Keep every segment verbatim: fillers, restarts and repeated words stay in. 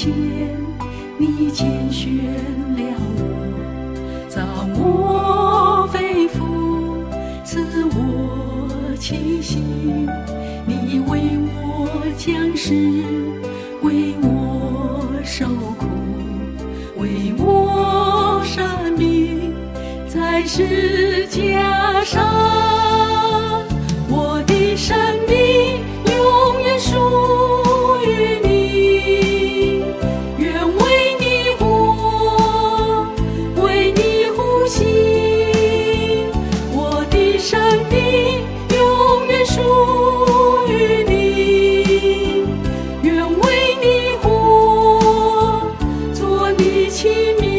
见你拣选了我，造我肺腑，赐我气息，你为我降世，为我受苦，为我舍命，在十架上，我的生命永远属于你，愿为你活，为你呼吸，我的生命永远属于你，愿为你活，做你器皿。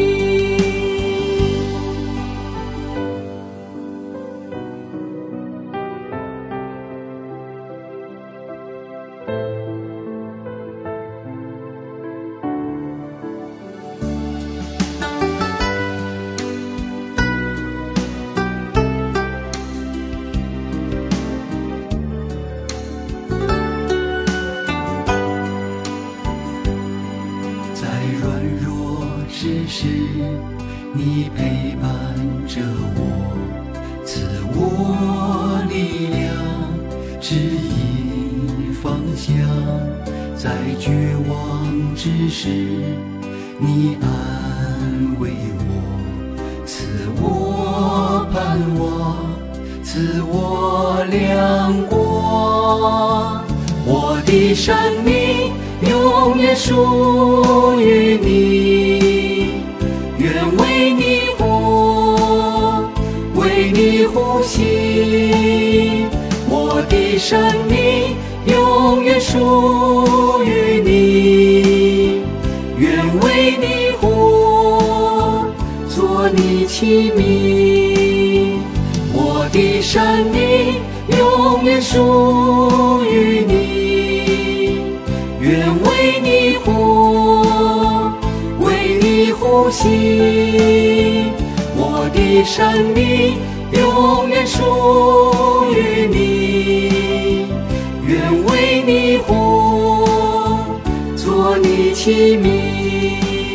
只是你陪伴着我，赐我力量，指引方向。在绝望之时，你安慰我，赐我盼望，赐我亮光。我的生命永远属于你，愿为你活，为你呼吸。我的生命永远属于你，愿为你活，做你器皿。我的生命永远属于你，愿为你活，为你呼吸。我的生命永远属于你，愿为你活，做你器皿。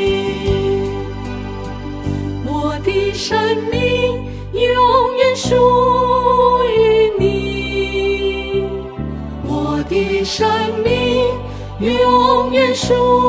我的生命永远属于你，我的生命永远属